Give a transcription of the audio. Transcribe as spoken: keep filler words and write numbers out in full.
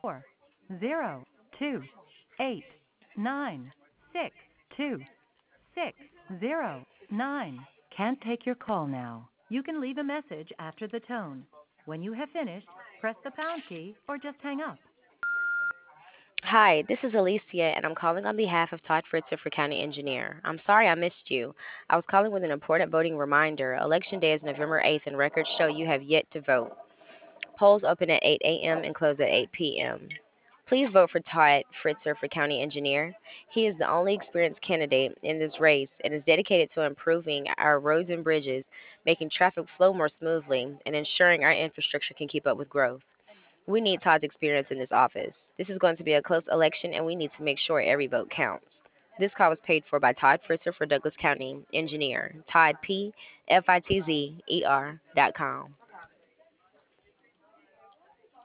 four zero two eight nine six two six zero nine. Can't take your call now. You can leave a message after the tone. When you have finished, press the pound key or just hang up. Hi, this is Alicia, and I'm calling on behalf of Todd Fritzer for County Engineer. I'm sorry I missed you. I was calling with an important voting reminder. Election day is November eighth, and records show you have yet to vote. Polls open at eight a m and close at eight p m. Please vote for Todd Fritzer for County Engineer. He is the only experienced candidate in this race and is dedicated to improving our roads and bridges, making traffic flow more smoothly, and ensuring our infrastructure can keep up with growth. We need Todd's experience in this office. This is going to be a close election, and we need to make sure every vote counts. This call was paid for by Todd Fritzer for Douglas County Engineer. Todd P. F I T Z E R dot com.